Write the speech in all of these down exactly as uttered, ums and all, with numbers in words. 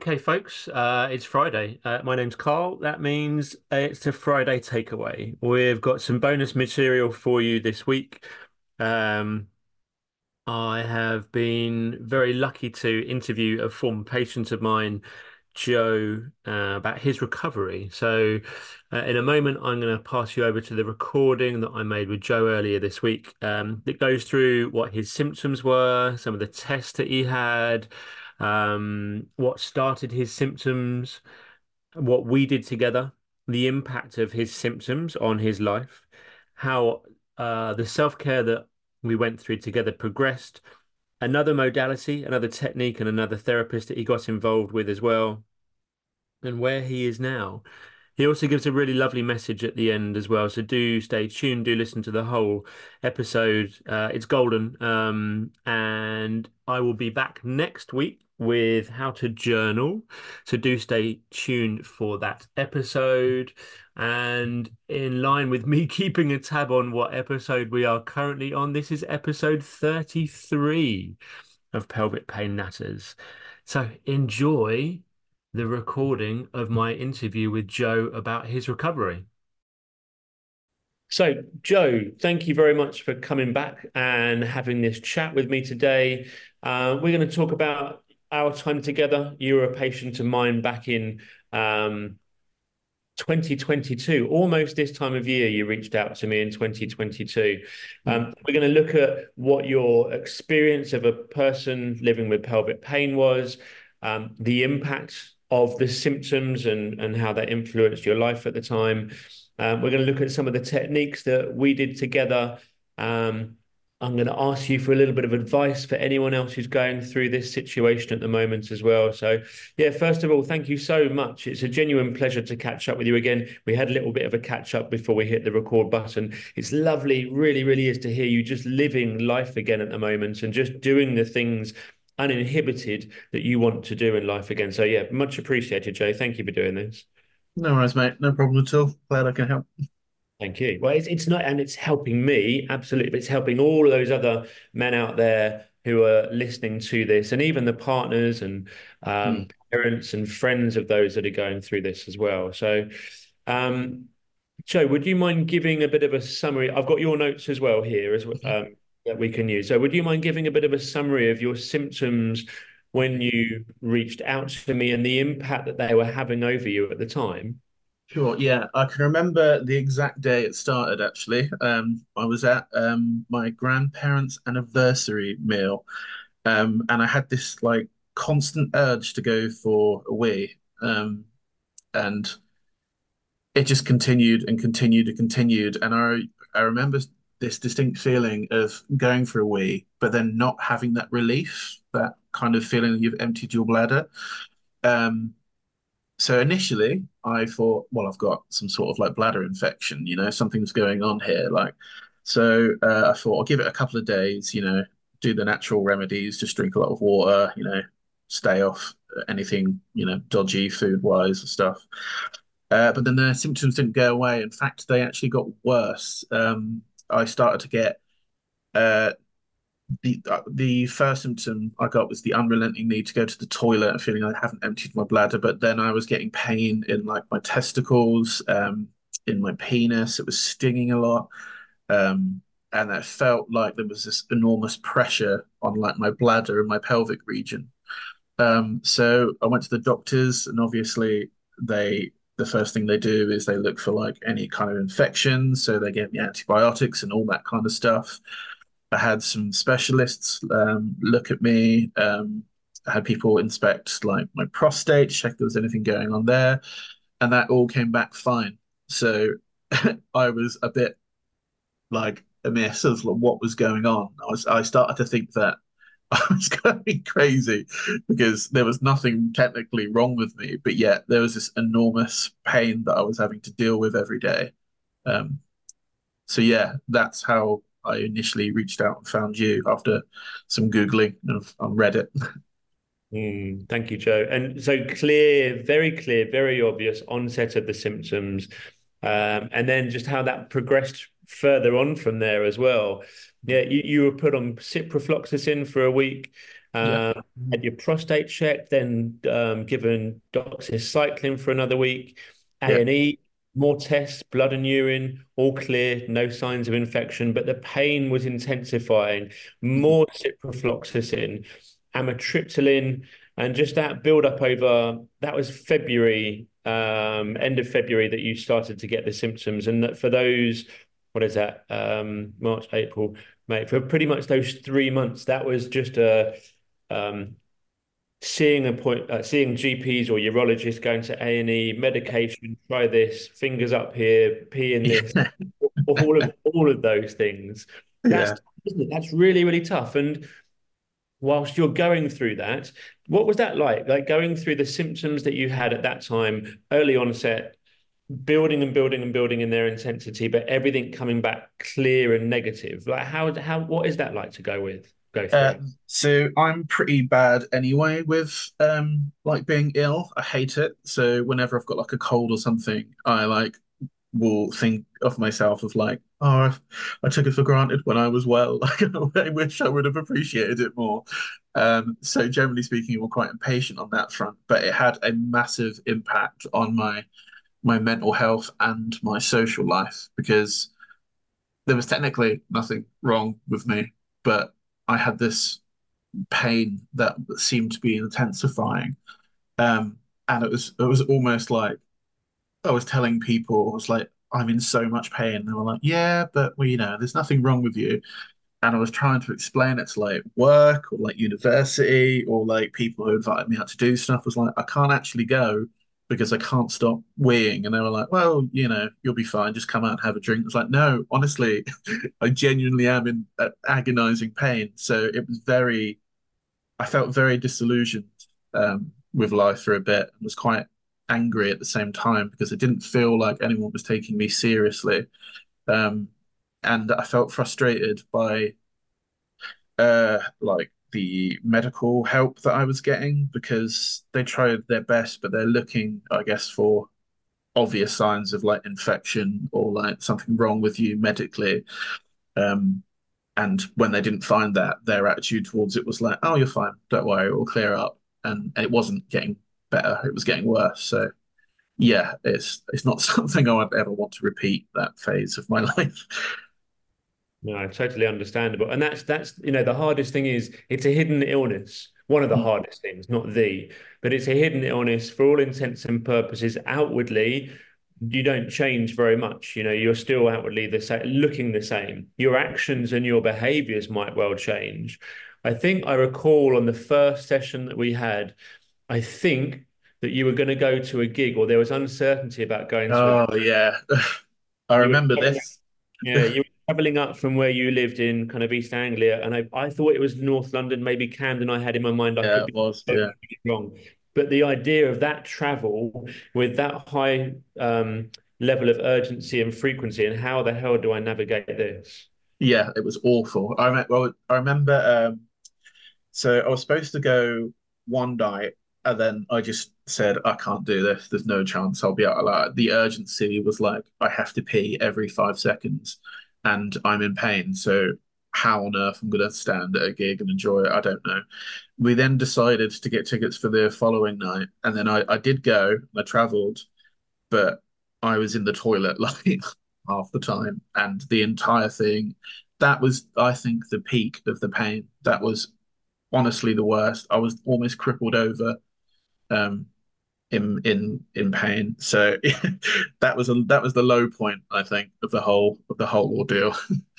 Okay, folks, uh, it's Friday. Uh, my name's Carl. That means it's a Friday takeaway. We've got some bonus material for you this week. Um, I have been very lucky to interview a former patient of mine, Joe, uh, about his recovery. So, uh, in a moment, I'm going to pass you over to the recording that I made with Joe earlier this week. Um, that goes through what his symptoms were, some of the tests that he had, um, what started his symptoms, what we did together, the impact of his symptoms on his life, how uh, the self-care that we went through together progressed, another modality, another technique, and another therapist that he got involved with as well, and where he is now. He also gives a really lovely message at the end as well. So do stay tuned, do listen to the whole episode. Uh, it's golden. Um, and I will be back next week with how to journal. So do stay tuned for that episode. And in line with me keeping a tab on what episode we are currently on, this is episode thirty-three of Pelvic Pain Natters. So enjoy the recording of my interview with Joe about his recovery. So, Joe, thank you very much for coming back and having this chat with me today. Uh, we're going to talk about our time together. You were a patient of mine back in um, twenty twenty-two, almost this time of year. You reached out to me in twenty twenty-two. Um, we're going to look at what your experience of a person living with pelvic pain was, um, the impact of the symptoms and, and how that influenced your life at the time. Um, we're going to look at some of the techniques that we did together. Um, I'm going to ask you for a little bit of advice for anyone else who's going through this situation at the moment as well. So, yeah, first of all, thank you so much. It's a genuine pleasure to catch up with you again. We had a little bit of a catch up before we hit the record button. It's lovely, really, really is to hear you just living life again at the moment and just doing the things uninhibited that you want to do in life again. So, yeah, much appreciated, Joe. Thank you for doing this. No worries, mate. No problem at all. Glad I can help. Thank you. Well, it's, it's not, and it's helping me, absolutely, but it's helping all of those other men out there who are listening to this, and even the partners and um, Mm. parents and friends of those that are going through this as well. So, um, Joe, would you mind giving a bit of a summary? I've got your notes as well here as well, um, that we can use. So, would you mind giving a bit of a summary of your symptoms when you reached out to me and the impact that they were having over you at the time? Sure. Yeah, I can remember the exact day it started, actually. Um, I was at um, my grandparents' anniversary meal, um, and I had this like constant urge to go for a wee. Um, and it just continued and continued and continued. And I I remember this distinct feeling of going for a wee, but then not having that relief, that kind of feeling that you've emptied your bladder. Um, So initially, I thought, well, I've got some sort of like bladder infection, you know, something's going on here. Like, so uh, I thought I'll give it a couple of days, you know, do the natural remedies, just drink a lot of water, you know, stay off anything, you know, dodgy food wise and stuff. Uh, but then the symptoms didn't go away. In fact, they actually got worse. Um, I started to get uh, the uh, the first symptom I got was the unrelenting need to go to the toilet and feeling I haven't emptied my bladder. But then I was getting pain in like my testicles, um, in my penis. It was stinging a lot, um, and I felt like there was this enormous pressure on like my bladder and my pelvic region. Um, so I went to the doctors, and obviously they the first thing they do is they look for like any kind of infection. So they gave me antibiotics and all that kind of stuff. I had some specialists um, look at me. Um, I had people inspect like my prostate, check there was anything going on there, and that all came back fine. So I was a bit like amiss of what was going on. I was I started to think that I was going crazy because there was nothing technically wrong with me, but yet there was this enormous pain that I was having to deal with every day. Um, so yeah, that's how I initially reached out and found you after some Googling on Reddit. Mm, thank you, Joe. And so clear, very clear, very obvious onset of the symptoms, um, and then just how that progressed further on from there as well. Yeah, you, you were put on ciprofloxacin for a week. Yeah. Um, had your prostate checked, then um, given doxycycline for another week, Yeah. A and E, more tests, blood and urine, all clear, no signs of infection, but the pain was intensifying, Mhm. more ciprofloxacin, amitriptyline, and just that build up over, that was February, um, end of February that you started to get the symptoms. And that for those, what is that? Um, March, April, May, for pretty much those three months, that was just a um, seeing a point, uh, seeing G Ps or urologists, going to A and E, medication, try this, fingers up here, pee in this, Yeah. all of all of those things. That's Yeah. isn't it? That's really, really tough. And whilst you're going through that, what was that like? Like going through the symptoms that you had at that time, early onset, building and building and building in their intensity, but everything coming back clear and negative. Like how how what is that like to go with, go Uh, through? so I'm pretty bad anyway with um like being ill. I hate it. So whenever I've got like a cold or something, I like will think of myself of like, oh, I, I took it for granted when I was well. Like I wish I would have appreciated it more. Um, so generally speaking, I'm quite impatient on that front, but it had a massive impact on my my mental health and my social life because there was technically nothing wrong with me, but I had this pain that seemed to be intensifying. Um, and it was it was almost like I was telling people, I was like, I'm in so much pain. And they were like, yeah, but well, you know, there's nothing wrong with you. And I was trying to explain it to like work or like university or like people who invited me out to do stuff. I was like, I can't actually go because I can't stop weeing. And they were like, well, you know, you'll be fine. Just come out and have a drink. I was like, no, honestly, I genuinely am in uh, agonizing pain. So it was very, I felt very disillusioned um, with life for a bit and was quite angry at the same time because it didn't feel like anyone was taking me seriously. Um, and I felt frustrated by uh, like the medical help that I was getting because they tried their best, but they're looking, I guess, for obvious signs of like infection or like something wrong with you medically. Um, and when they didn't find that, their attitude towards it was like, "Oh, you're fine. Don't worry, it will clear up." And, and it wasn't getting better; it was getting worse. So yeah, it's it's not something I would ever want to repeat that phase of my life. No, totally understandable. And that's that's you know the hardest thing is it's a hidden illness. One of the Mm, hardest things, not the, but it's a hidden illness for all intents and purposes. Outwardly, you don't change very much. You know, you're still outwardly the same, looking the same. Your actions and your behaviors might well change. I think I recall on the first session that we had, I think that you were going to go to a gig or there was uncertainty about going to a gig. Oh yeah, I You were remember traveling this. yeah, you were traveling up from where you lived in kind of East Anglia, and I, I thought it was North London, maybe Camden. I had in my mind I Yeah, could it be was. Yeah. totally wrong, but the idea of that travel with that high um, level of urgency and frequency, and how the hell do I navigate this? Yeah, it was awful. I remember, well, I remember um, so I was supposed to go one night, and then I just said, I can't do this. There's no chance I'll be out. Like, the urgency was like, I have to pee every five seconds, and I'm in pain. So how on earth I'm going to stand at a gig and enjoy it? I don't know. We then decided to get tickets for the following night, and then I, I did go. I traveled, but I was in the toilet like half the time, and the entire thing. That was, I think, the peak of the pain. That was honestly the worst. I was almost crippled over um, in in in pain. So that was a that was the low point, I think, of the whole of the whole ordeal.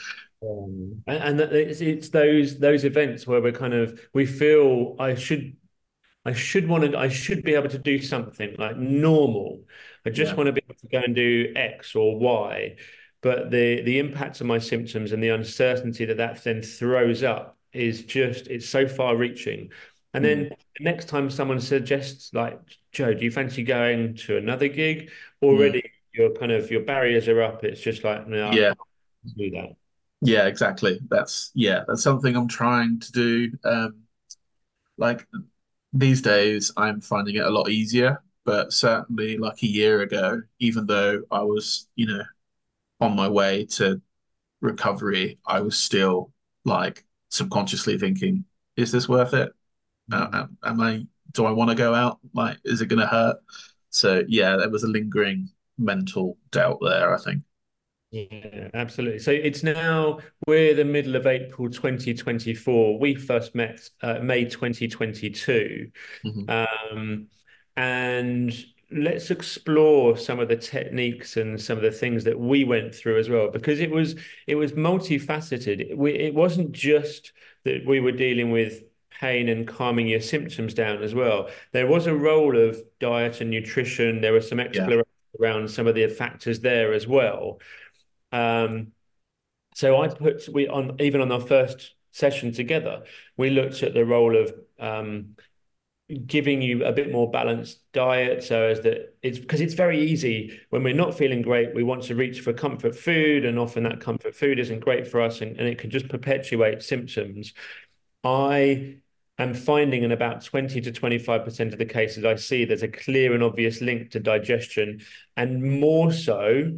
Um, and, and it's, it's those those events where we're kind of we feel I should I should want to, I should be able to do something like normal. I just Yeah. want to be able to go and do X or Y. But the the impact of my symptoms and the uncertainty that that then throws up is just, it's so far reaching. And Mm. then the next time someone suggests, like, Joe, do you fancy going to another gig? Mm. Already your kind of your barriers are up. It's just like, no, I Yeah. can't do that. Yeah, exactly. That's yeah, that's something I'm trying to do. Um, like these days, I'm finding it a lot easier, but certainly like a year ago, even though I was, you know, on my way to recovery, I was still like subconsciously thinking, is this worth it? uh, Mm. am am I, do I want to go out? Like, is it going to hurt? So yeah, there was a lingering mental doubt there, I think. Yeah, absolutely. So it's now we're the middle of April twenty twenty-four. We first met uh, May twenty twenty-two. Hmm. Um, and let's explore some of the techniques and some of the things that we went through as well, because it was it was multifaceted. We, it wasn't just that we were dealing with pain and calming your symptoms down as well. There was a role of diet and nutrition. There was some Yeah. exploration around some of the factors there as well. Um, so I put we on even on our first session together, we looked at the role of um, giving you a bit more balanced diet so as that it's because it's very easy when we're not feeling great, we want to reach for comfort food, and often that comfort food isn't great for us, and, and it can just perpetuate symptoms. I am finding in about twenty to twenty-five percent of the cases I see there's a clear and obvious link to digestion, and more so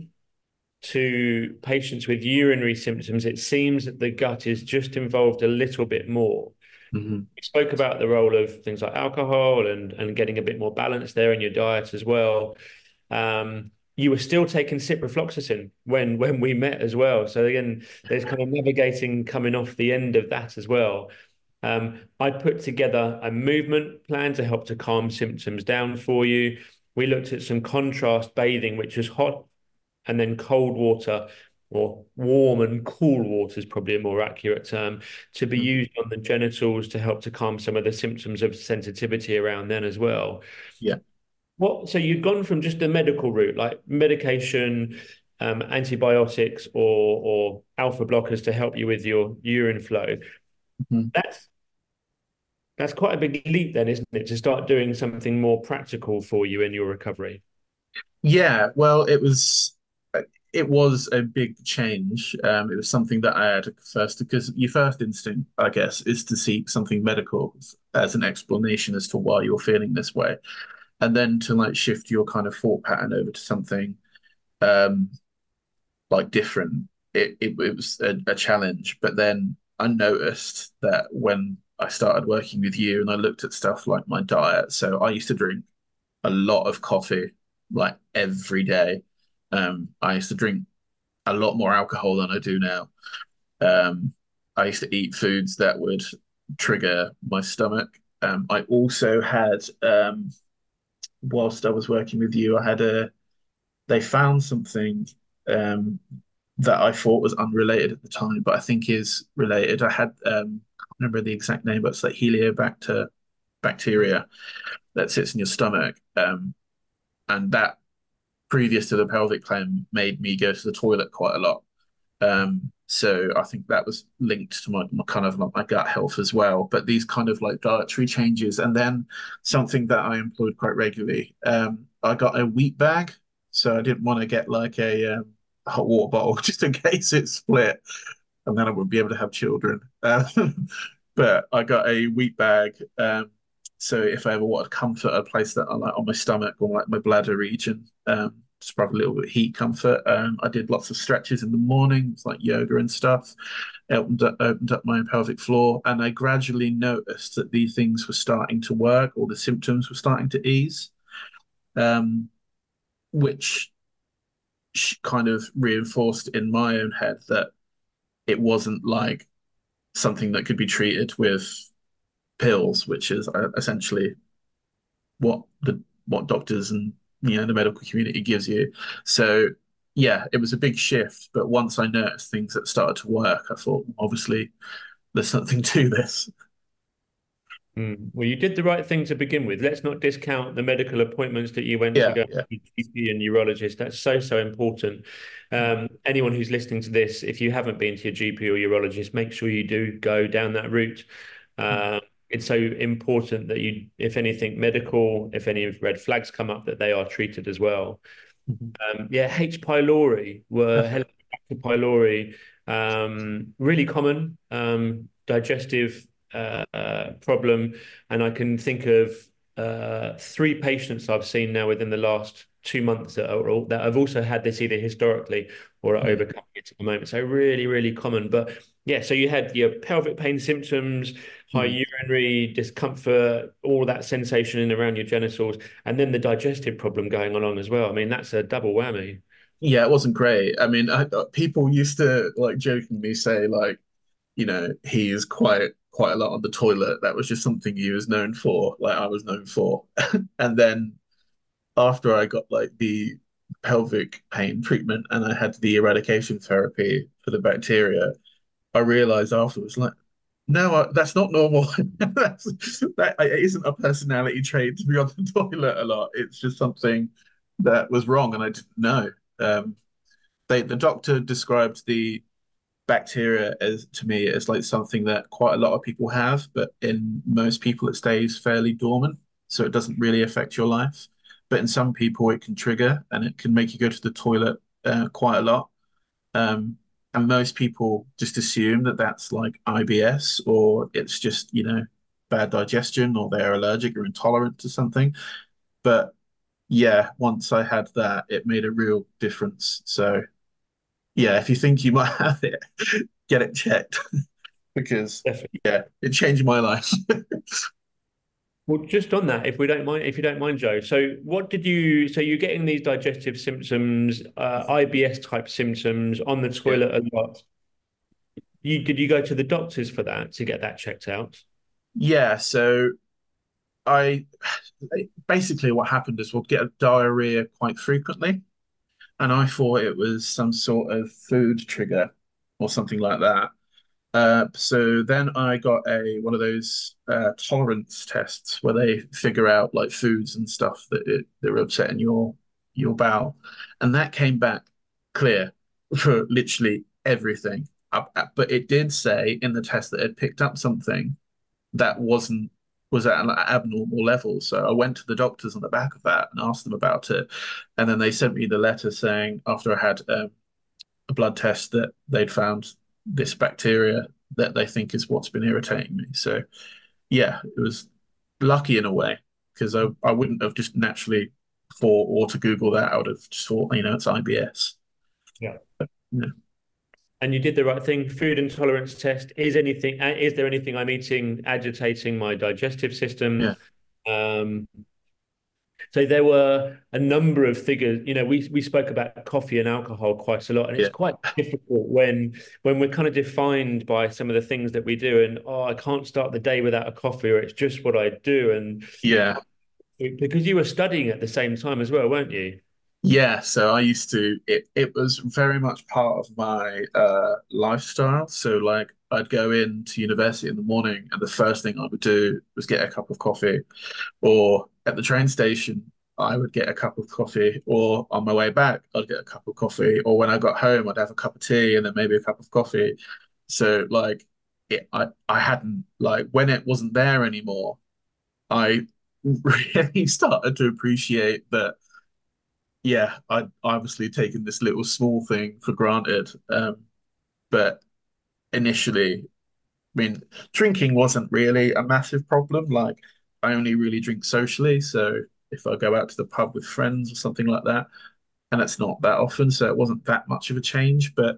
to patients with urinary symptoms, it seems that the gut is just involved a little bit more. Hmm. We spoke about the role of things like alcohol and and getting a bit more balance there in your diet as well. Um, you were still taking ciprofloxacin when when we met as well. So again, there's kind of navigating coming off the end of that as well. Um, I put together a movement plan to help to calm symptoms down for you. We looked at some contrast bathing, which is hot and then cold water, or warm and cool water is probably a more accurate term, to be Hmm. used on the genitals to help to calm some of the symptoms of sensitivity around then as well. Yeah. What, so you've gone from just the medical route, like medication, um, antibiotics, or or alpha blockers to help you with your urine flow. Hmm. That's that's quite a big leap then, isn't it, to start doing something more practical for you in your recovery? Yeah, well, it was it was a big change. Um, it was something that I had first, because your first instinct, I guess, is to seek something medical as an explanation as to why you're feeling this way, and then to like shift your kind of thought pattern over to something um, like different. It it, it was a, a challenge, but then I noticed that when I started working with you and I looked at stuff like my diet, so I used to drink a lot of coffee, like every day. Um, I used to drink a lot more alcohol than I do now. Um, I used to eat foods that would trigger my stomach. Um, I also had, um, whilst I was working with you, I had a, they found something um, that I thought was unrelated at the time, but I think is related. I had, um, I can't remember the exact name, but it's like Heliobacter bacteria that sits in your stomach. Um, and that previous to the pelvic clamp made me go to the toilet quite a lot. Um, so I think that was linked to my, my kind of like my gut health as well. But these kind of like dietary changes, and then something that I employed quite regularly, um, I got a wheat bag. So I didn't want to get like a, um, hot water bottle just in case it split, and then I wouldn't be able to have children. Um, but I got a wheat bag. Um, so if I ever wanted comfort, I'd place that on like on my stomach or like my bladder region. Um, just provide a little bit of heat comfort. Um, I did lots of stretches in the mornings, like yoga and stuff. It opened up, opened up my pelvic floor, and I gradually noticed that these things were starting to work, or the symptoms were starting to ease, um, which kind of reinforced in my own head that it wasn't like something that could be treated with pills, which is uh, essentially what the what doctors and you know the medical community gives you. So yeah, it was a big shift. But once I noticed things that started to work, I thought obviously there's something to this. Mm. Well, you did the right thing to begin with. Let's not discount the medical appointments that you went to Yeah, go to yeah. G P and neurologist. That's so, so important. Um, anyone who's listening to this, if you haven't been to your G P or urologist, make sure you do go down that route. Uh, it's so important that you, if anything medical, if any red flags come up, that they are treated as well. Mhm. Um, yeah, H. pylori were Okay. Helicobacter pylori, um, really common um, digestive uh, uh, problem, and I can think of uh, three patients I've seen now within the last two months that are all, that have also had this either historically or are Mm. overcoming it at the moment. So really, really common. But yeah, so you had your pelvic pain symptoms, high Mm. urinary discomfort, all that sensation in around your genitals, and then the digestive problem going along as well. I mean, that's a double whammy. Yeah, it wasn't great. I mean, I, people used to like jokingly say like, you know, he's quite quite a lot on the toilet. That was just something he was known for, like I was known for. And then after I got like the pelvic pain treatment and I had the eradication therapy for the bacteria, I realized afterwards, like, no, I, that's not normal. That's, that it isn't a personality trait to be on the toilet a lot. It's just something that was wrong, and I didn't know. Um, they, the doctor described the bacteria as to me as like something that quite a lot of people have, but in most people it stays fairly dormant, so it doesn't really affect your life. But in some people it can trigger and it can make you go to the toilet uh, quite a lot. Um, and most people just assume that that's like I B S or it's just, you know, bad digestion or they're allergic or intolerant to something. But yeah, once I had that, it made a real difference. So yeah, if you think you might have it, get it checked because Definitely. yeah, it changed my life. Well, just on that, if we don't mind, if you don't mind, Joe. So, what did you? So, you're getting these digestive symptoms, uh, I B S type symptoms on the Yeah. toilet a lot. You did you go to the doctors for that to get that checked out? Yeah, so I basically what happened is we'll get diarrhea quite frequently, and I thought it was some sort of food trigger or something like that. Uh, so then I got a one of those uh, tolerance tests where they figure out like foods and stuff that it, that are upsetting your your bowel, and that came back clear for literally everything. Uh, uh, But it did say in the test that it picked up something that wasn't was at an abnormal level. So I went to the doctors on the back of that and asked them about it, and then they sent me the letter saying after I had um, a blood test that they'd found this bacteria that they think is what's been irritating me. So yeah, it was lucky in a way because I, I wouldn't have just naturally thought or to Google that. I would have just thought, you know, it's I B S. Yeah. Yeah. And you did the right thing. Food intolerance test. Is anything? uh, Is there anything I'm eating agitating my digestive system? Yeah. Um, So there were a number of figures. You know, we we spoke about coffee and alcohol quite a lot, and it's Yeah. quite difficult when when we're kind of defined by some of the things that we do. And oh, I can't start the day without a coffee, or it's just what I do. And Yeah. because you were studying at the same time as well, weren't you? Yeah, so I used to it it was very much part of my uh lifestyle. So like I'd go into university in the morning and the first thing I would do was get a cup of coffee, or at the train station I would get a cup of coffee, or on my way back I'd get a cup of coffee, or when I got home I'd have a cup of tea and then maybe a cup of coffee. So like it, I I hadn't like when it wasn't there anymore, I really started to appreciate that yeah, I'd obviously taken this little small thing for granted. Um, but initially, I mean, drinking wasn't really a massive problem. Like, I only really drink socially. So if I go out to the pub with friends or something like that, and it's not that often, so it wasn't that much of a change. But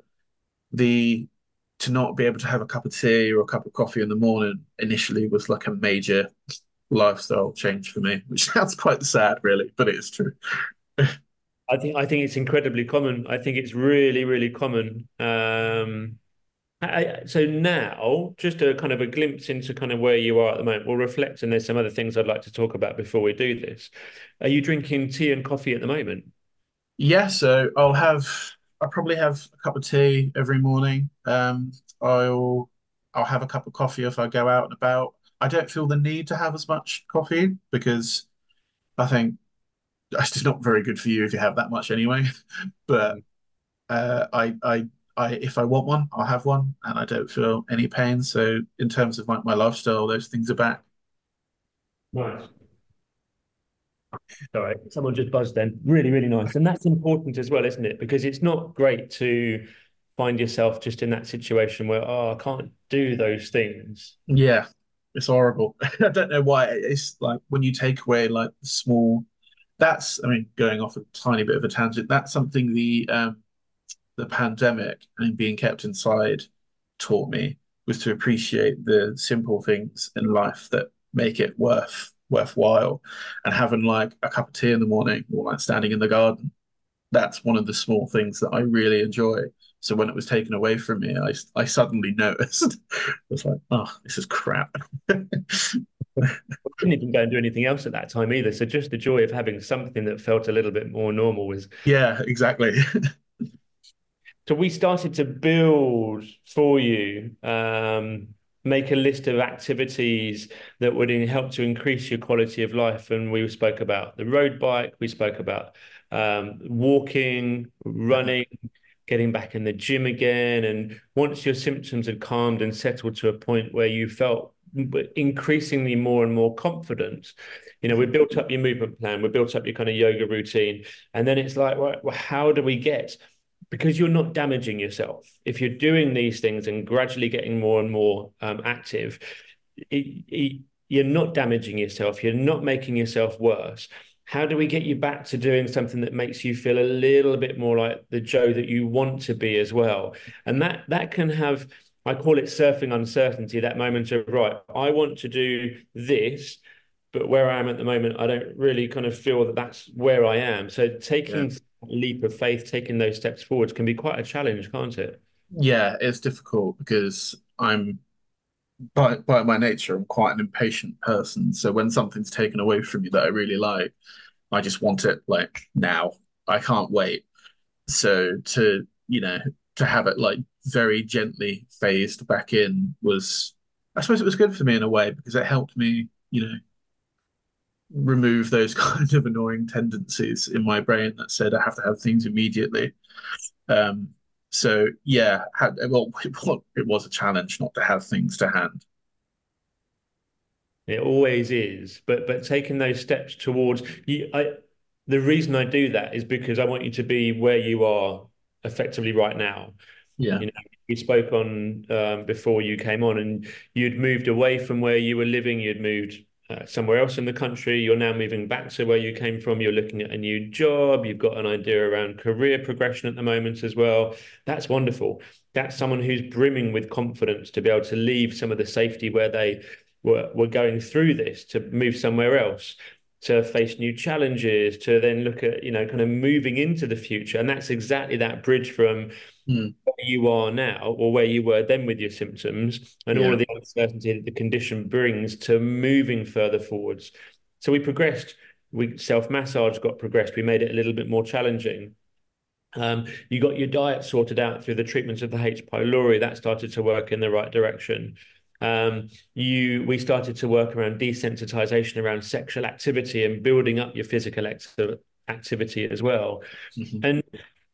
the to not be able to have a cup of tea or a cup of coffee in the morning initially was like a major lifestyle change for me, which sounds quite sad, really, but it is true. I think I think it's incredibly common. I think it's really, really common. Um, I, I- so now, just a kind of a glimpse into kind of where you are at the moment. We'll reflect, and there's some other things I'd like to talk about before we do this. Are you drinking tea and coffee at the moment? Yeah, so I'll have I'll probably have a cup of tea every morning. Um, I'll I'll have a cup of coffee if I go out and about. I don't feel the need to have as much coffee because I think it's just not very good for you if you have that much anyway. But uh, I I I if I want one, I'll have one, and I don't feel any pain. So in terms of my, my lifestyle, those things are back. Nice. All right. Someone just buzzed then. Really, really nice. And that's important as well, isn't it? Because it's not great to find yourself just in that situation where, oh, I can't do those things. Yeah, it's horrible. I don't know why. It's like when you take away like the small that's, I mean, going off a tiny bit of a tangent, that's something the um, the pandemic and being kept inside taught me, was to appreciate the simple things in life that make it worth worthwhile. And having like a cup of tea in the morning or like standing in the garden, that's one of the small things that I really enjoy. So when it was taken away from me, I, I suddenly noticed. I was like, oh, this is crap. I couldn't even go and do anything else at that time either. So just the joy of having something that felt a little bit more normal was. Yeah, exactly. So we started to build for you, um, make a list of activities that would in- help to increase your quality of life. And we spoke about the road bike, we spoke about um, walking, running, getting back in the gym again. And once your symptoms had calmed and settled to a point where you felt increasingly more and more confident, you know, we built up your movement plan, we built up your kind of yoga routine. And then it's like, well, how do we get, because you're not damaging yourself. If you're doing these things and gradually getting more and more um, active, it, it, you're not damaging yourself. You're not making yourself worse. How do we get you back to doing something that makes you feel a little bit more like the Joe that you want to be as well? And that that can have, I call it surfing uncertainty, that moment of, right, I want to do this, but where I am at the moment, I don't really kind of feel that that's where I am. So Yeah. taking a leap of faith, taking those steps forwards can be quite a challenge, can't it? Yeah, it's difficult because I'm by by my nature, I'm quite an impatient person. So when something's taken away from me that I really like, I just want it like now. I can't wait. So to, you know, to have it like very gently phased back in was, I suppose it was good for me in a way because it helped me, you know, remove those kind of annoying tendencies in my brain that said I have to have things immediately. Um, so yeah, had, well, it was a challenge not to have things to hand. It always is. But but taking those steps towards you, I the reason I do that is because I want you to be where you are effectively right now. Yeah. You know, we spoke on um, before you came on, and you'd moved away from where you were living. You'd moved uh, somewhere else in the country. You're now moving back to where you came from. You're looking at a new job. You've got an idea around career progression at the moment as well. That's wonderful. That's someone who's brimming with confidence to be able to leave some of the safety where they were, were going through this to move somewhere else, to face new challenges, to then look at, you know, kind of moving into the future. And that's exactly that bridge from Mm, where you are now or where you were then with your symptoms and all yeah. of the uncertainty that the condition brings to moving further forwards. So we progressed, we self-massage got progressed, we made it a little bit more challenging. Um, you got your diet sorted out through the treatments of the H. pylori, that started to work in the right direction. Um, you we started to work around desensitization around sexual activity and building up your physical ex- activity as well. Mhm. And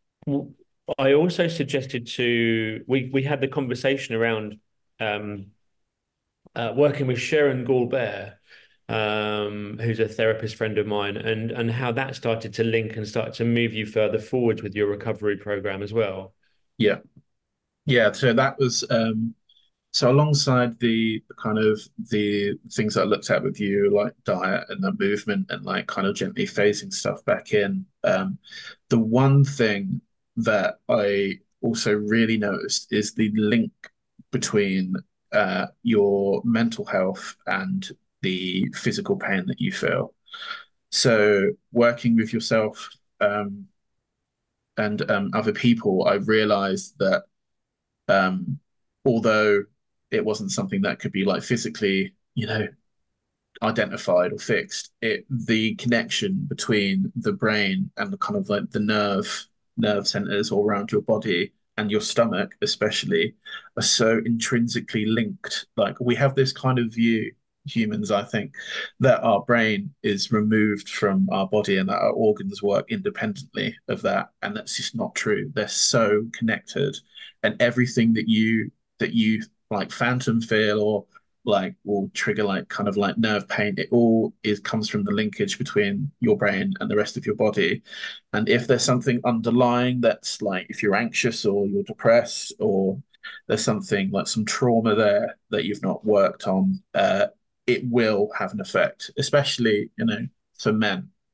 I also suggested to we we had the conversation around um, uh, working with Sharon Goulbert, um, who's a therapist friend of mine, and and how that started to link and start to move you further forward with your recovery program as well. Yeah. Yeah. So that was um so alongside the, the kind of the things that I looked at with you, like diet and the movement and like kind of gently phasing stuff back in. Um, the one thing that I also really noticed is the link between uh, your mental health and the physical pain that you feel. So working with yourself um, and um, other people, I realized that um, although it wasn't something that could be like physically, you know, identified or fixed, it the connection between the brain and the kind of like the nerve nerve centers all around your body and your stomach especially are so intrinsically linked. Like we have this kind of view, humans, I think, that our brain is removed from our body and that our organs work independently of that. And that's just not true. They're so connected. And everything that you that you like phantom feel or like will trigger like kind of like nerve pain. It all is comes from the linkage between your brain and the rest of your body. And if there's something underlying that's like if you're anxious or you're depressed or there's something like some trauma there that you've not worked on, uh, it will have an effect, especially, you know, for men.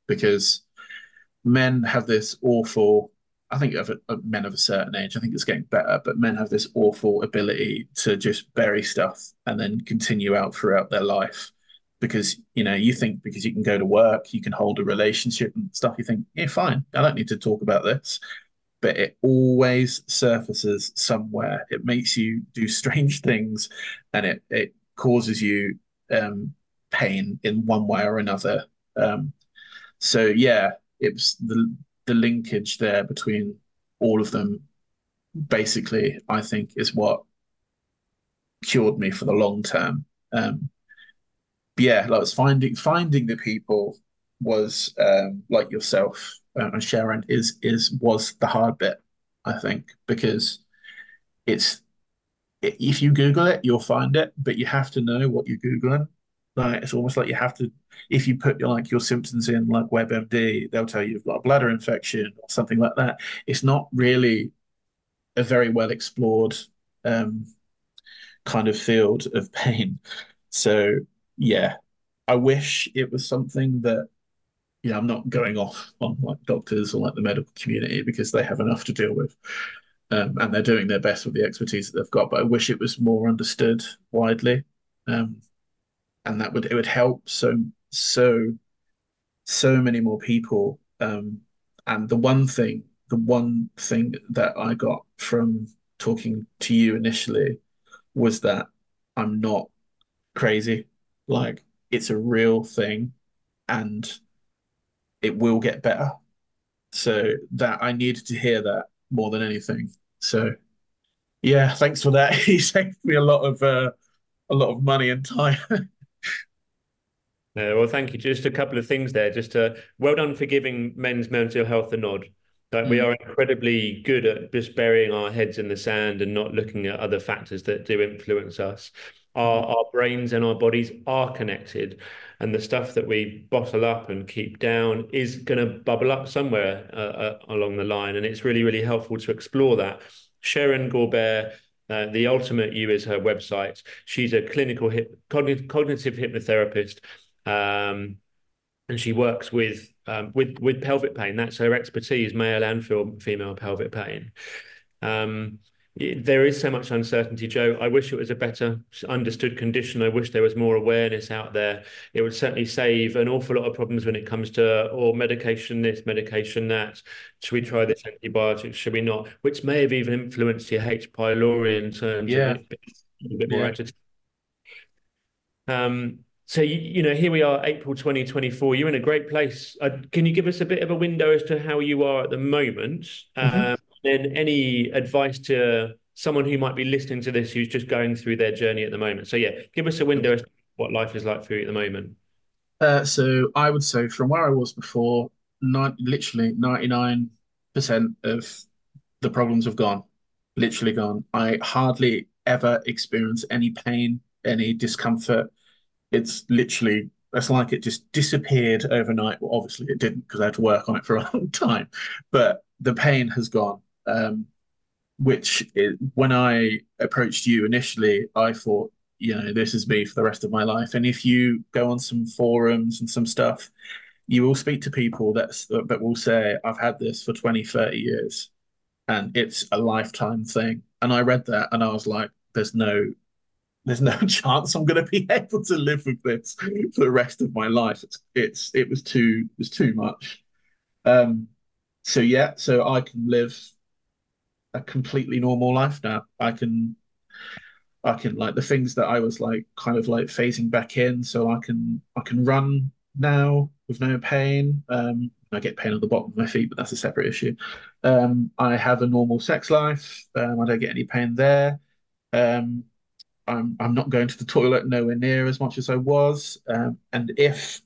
because men have this awful, I think of a, men of a certain age, I think it's getting better, but men have this awful ability to just bury stuff and then continue out throughout their life. Because, you know, you think because you can go to work, you can hold a relationship and stuff, you think, yeah, fine, I don't need to talk about this. But it always surfaces somewhere. It makes you do strange things and it, it causes you um, pain in one way or another. Um, so yeah, it was the the linkage there between all of them. Basically, I think is what cured me for the long term. Um, but yeah, like was finding finding the people was um, like yourself uh, and Sharon is is was the hard bit, I think, because it's if you Google it, you'll find it, but you have to know what you're Googling. Like it's almost like you have to, if you put your like your symptoms in like WebMD, they'll tell you you've got a bladder infection or something like that. It's not really a very well explored um, kind of field of pain. So yeah, I wish it was something that you know I'm not going off on like doctors or like the medical community because they have enough to deal with. Um, and they're doing their best with the expertise that they've got. But I wish it was more understood widely, um, and that would it would help so so so many more people. Um, and the one thing, the one thing that I got from talking to you initially was that I'm not crazy. Like it's a real thing, and it will get better. So that I needed to hear that more than anything. So yeah, thanks for that. He saved me a lot of uh, a lot of money and time. Uh, well, thank you. Just a couple of things there. Just uh, well done for giving men's mental health a nod. Like we Mm, are incredibly good at just burying our heads in the sand and not looking at other factors that do influence us. Our, mhm. our brains and our bodies are connected, and the stuff that we bottle up and keep down is going to bubble up somewhere uh, uh, along the line. And it's really, really helpful to explore that. Sharon Gorbert, uh, the Ultimate You is her website. She's a clinical hip, cognitive, cognitive hypnotherapist, um, and she works with um, with with pelvic pain. That's her expertise, male and female pelvic pain. Um, there is so much uncertainty, Joe. I wish it was a better understood condition. I wish there was more awareness out there. It would certainly save an awful lot of problems when it comes to or medication this, medication that. Should we try this antibiotic? Should we not? Which may have even influenced your H. pylori in terms of Yeah, it being a bit more yeah, agitated. Um, so you, you know, here we are, April twenty twenty-four. You're in a great place. Uh, can you give us a bit of a window as to how you are at the moment? hmm Um, and any advice to someone who might be listening to this who's just going through their journey at the moment? So yeah, give us a window as to what life is like for you at the moment. Uh, so I would say from where I was before, nine, literally ninety-nine percent of the problems have gone, literally gone. I hardly ever experience any pain, any discomfort. It's literally, it's like it just disappeared overnight. Well, obviously it didn't because I had to work on it for a long time, but the pain has gone. Um, which is, when I approached you initially, I thought, you know, this is me for the rest of my life. And if you go on some forums and some stuff, you will speak to people that's that will say, I've had this for twenty, thirty years and it's a lifetime thing. And I read that and I was like, there's no there's no chance I'm going to be able to live with this for the rest of my life. It's it's it was too it was too much. Um, so yeah, so I can live a completely normal life now. I can I can like the things that I was like kind of like phasing back in. So I can I can run now with no pain. Um, I get pain on the bottom of my feet, but that's a separate issue. Um, I have a normal sex life. Um, I don't get any pain there. Um, I'm I'm not going to the toilet nowhere near as much as I was. Um, and if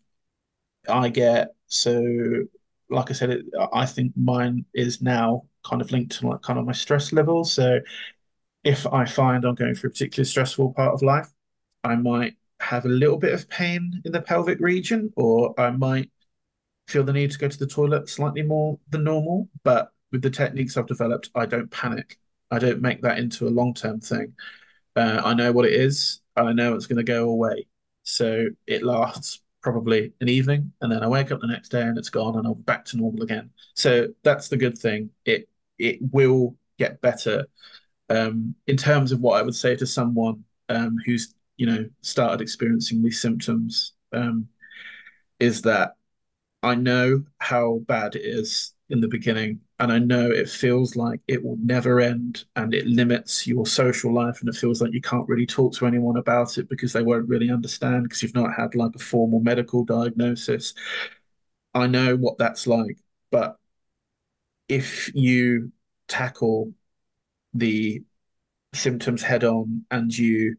I get so, like I said, it, I think mine is now kind of linked to like kind of my stress level. So if I find I'm going through a particularly stressful part of life, I might have a little bit of pain in the pelvic region, or I might feel the need to go to the toilet slightly more than normal. But with the techniques I've developed, I don't panic. I don't make that into a long-term thing. Uh, I know what it is, and I know it's going to go away. So it lasts. probably an evening, and then I wake up the next day and it's gone, and I'm back to normal again. So that's the good thing. It it will get better. Um, in terms of what I would say to someone um, who's you know started experiencing these symptoms, um, is that I know how bad it is in the beginning, and I know it feels like it will never end and it limits your social life, and it feels like you can't really talk to anyone about it because they won't really understand because you've not had like a formal medical diagnosis. I know what that's like, but if you tackle the symptoms head on and you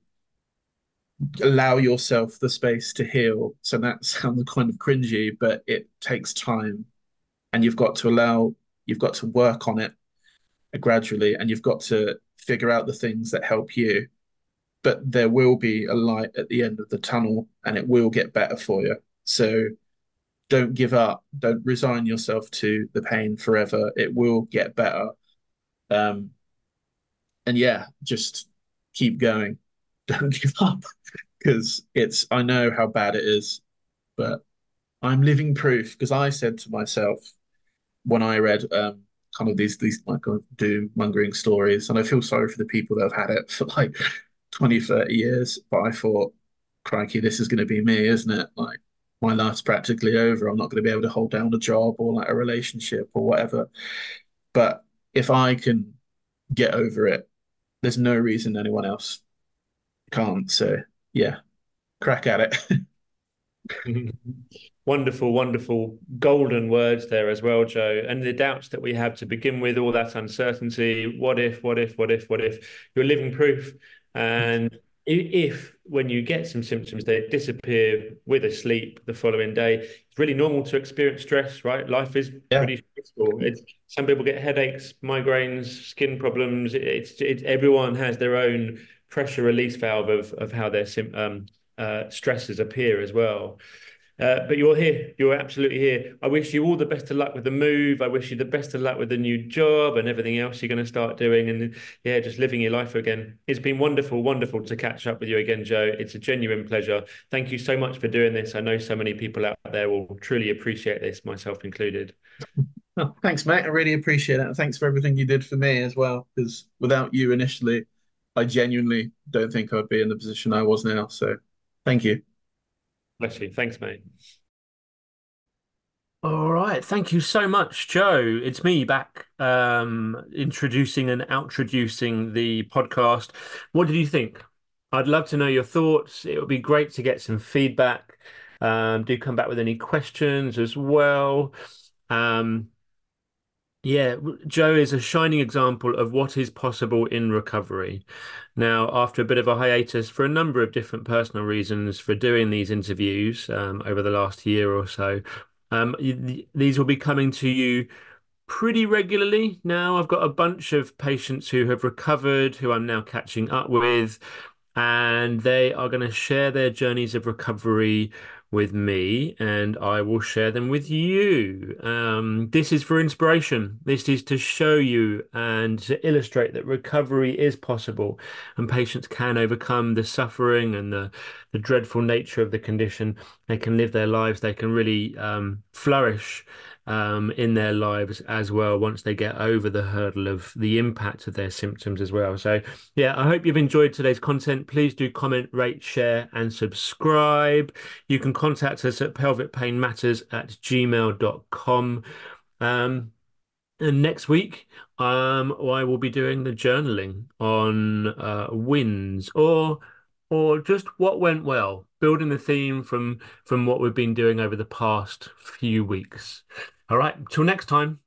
allow yourself the space to heal, so that sounds kind of cringy, but it takes time and you've got to allow, you've got to work on it gradually, and you've got to figure out the things that help you. But there will be a light at the end of the tunnel, and it will get better for you. So don't give up. Don't resign yourself to the pain forever. It will get better. Um, and yeah, just keep going. Don't give up because it's. I know how bad it is, but I'm living proof because I said to myself, when I read um, kind of these these like kind of doom mongering stories, and I feel sorry for the people that have had it for like twenty, thirty years. But I thought, crikey, this is going to be me, isn't it? Like my life's practically over. I'm not going to be able to hold down a job or like a relationship or whatever. But if I can get over it, there's no reason anyone else can't. So yeah, crack at it. Wonderful, wonderful golden words there as well, Joe. And the doubts that we have to begin with, all that uncertainty, what if, what if, what if, what if, you're living proof. And if when you get some symptoms, they disappear with a sleep the following day, it's really normal to experience stress, right? Life is Yeah. pretty stressful. It's some people get headaches, migraines, skin problems. It's it's everyone has their own pressure release valve of of how their sim um uh, stresses appear as well. Uh, but you're here. You're absolutely here. I wish you all the best of luck with the move. I wish you the best of luck with the new job and everything else you're going to start doing. And yeah, just living your life again. It's been wonderful, wonderful to catch up with you again, Joe. It's a genuine pleasure. Thank you so much for doing this. I know so many people out there will truly appreciate this, myself included. Oh, thanks, mate. I really appreciate it. Thanks for everything you did for me as well. Because without you initially, I genuinely don't think I'd be in the position I was now. So thank you. Bless you. Thanks, mate. All right. Thank you so much, Joe. It's me back, um, introducing and outroducing the podcast. What did you think? I'd love to know your thoughts. It would be great to get some feedback. Um, do come back with any questions as well. Um, yeah, Joe is a shining example of what is possible in recovery. Now, after a bit of a hiatus for a number of different personal reasons for doing these interviews um, over the last year or so, um, y- these will be coming to you pretty regularly now. I've got a bunch of patients who have recovered, who I'm now catching up with, and they are going to share their journeys of recovery with me, and I will share them with you. Um, this is for inspiration. This is to show you and to illustrate that recovery is possible, and patients can overcome the suffering and the the dreadful nature of the condition. They can live their lives. They can really um, flourish um, in their lives as well once they get over the hurdle of the impact of their symptoms as well. So, yeah, I hope you've enjoyed today's content. Please do comment, rate, share, and subscribe. You can contact us at pelvic pain matters at gmail dot com. Um, and next week, um, I will be doing the journaling on uh, wins or or just what went well, building the theme from from what we've been doing over the past few weeks. All right, till next time.